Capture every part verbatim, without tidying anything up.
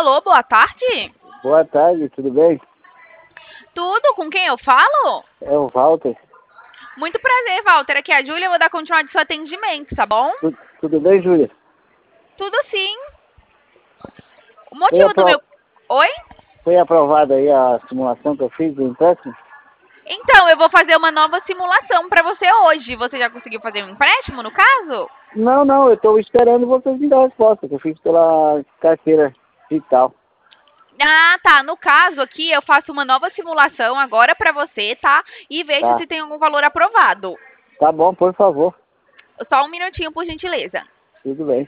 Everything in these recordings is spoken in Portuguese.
Alô, boa tarde? Boa tarde, tudo bem? Tudo, com quem eu falo? É o Walter. Muito prazer, Walter. Aqui é a Júlia, eu vou dar continuidade ao seu atendimento, tá bom? Tu- tudo bem, Júlia? Tudo sim. O Foi, motivo do apro... meu... Oi? Foi aprovada aí a simulação que eu fiz do empréstimo? Então, eu vou fazer uma nova simulação pra você hoje. Você já conseguiu fazer um empréstimo, no caso? Não, não, eu estou esperando vocês me dar a resposta, que eu fiz pela carteira digital. Ah, tá. No caso aqui, eu faço uma nova simulação agora pra você, tá? E vejo Tá, se tem algum valor aprovado. tá bom, por favor. Só um minutinho, por gentileza. Tudo bem.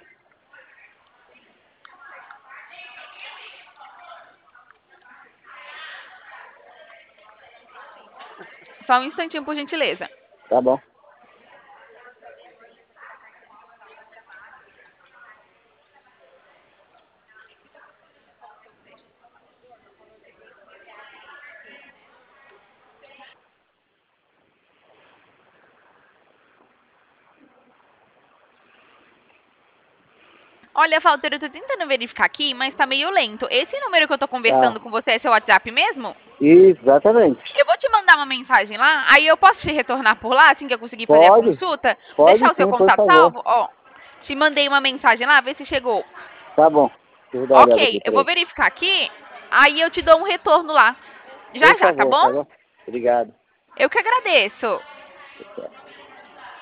Só um instantinho, por gentileza. Tá bom. Olha, Walter, eu tô tentando verificar aqui, mas tá meio lento. Esse número que eu tô Tá. conversando com você é seu WhatsApp mesmo? Exatamente. Eu vou te mandar uma mensagem lá, aí eu posso te retornar por lá, assim que eu conseguir fazer a Pode, consulta? pode Deixar o seu sim, por contato favor. salvo? Ó, te mandei uma mensagem lá, vê se chegou. Tá bom. Eu vou dar uma olhada Ok, aqui, eu vou peraí. verificar aqui, aí eu te dou um retorno lá. Já Por já, tá favor, bom? tá bom? Obrigado. Eu que agradeço. Tchau.